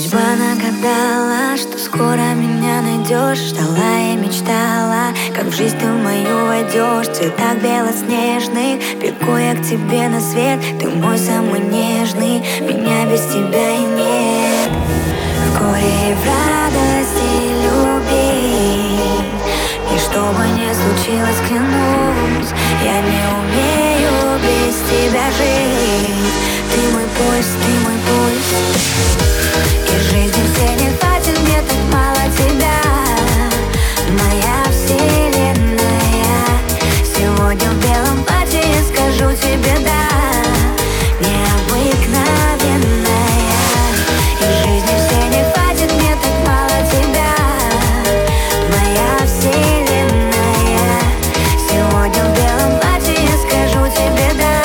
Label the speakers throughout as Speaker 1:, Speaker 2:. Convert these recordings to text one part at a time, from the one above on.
Speaker 1: Судьба нагадала, что скоро меня найдешь. Ждала и мечтала, как в жизнь ты в мою войдешь. В цветах белоснежных бегу я к тебе на свет. Ты мой самый нежный, меня без тебя и нет. В горе и в радости любить, и что бы ни случилось, клянусь, я не умею без тебя жить. Ты мой пульс, ты мой пульс. И жизни все не хватит, мне так мало тебя. Моя вселенная. Сегодня в белом платье я скажу тебе да. Необыкновенная. И жизни все не хватит, мне так мало тебя. Моя вселенная. Сегодня в белом платье я скажу тебе да.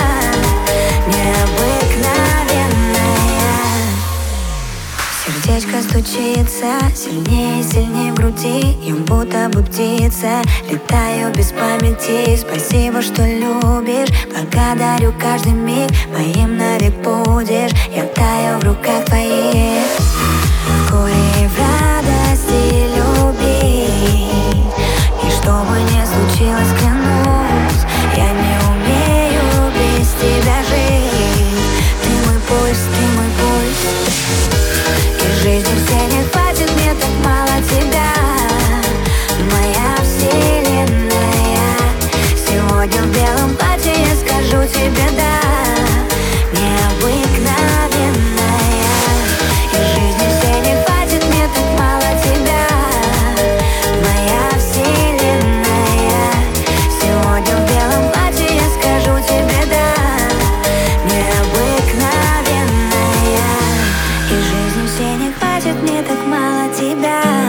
Speaker 1: Сердечко стучится сильнее и сильнее в груди. Я будто бы птица, летаю без памяти. Спасибо, что любишь, благодарю каждый миг. Моим навек будешь, я таю в руках твоих. В горе и в радости любить, и что бы ни случилось, клянусь, я не умею без тебя жить. Ты мой пульс, ты мой пульс. Жизни все не хватит, мне так мало тебя. Моя вселенная. Сегодня в белом платье я скажу тебе да. Необыкновенная. И жизни все не хватит, мне так мало тебя. Моя вселенная. Сегодня в белом платье я скажу тебе да. Необыкновенная. И жизни все не хватит, мне так мало тебя.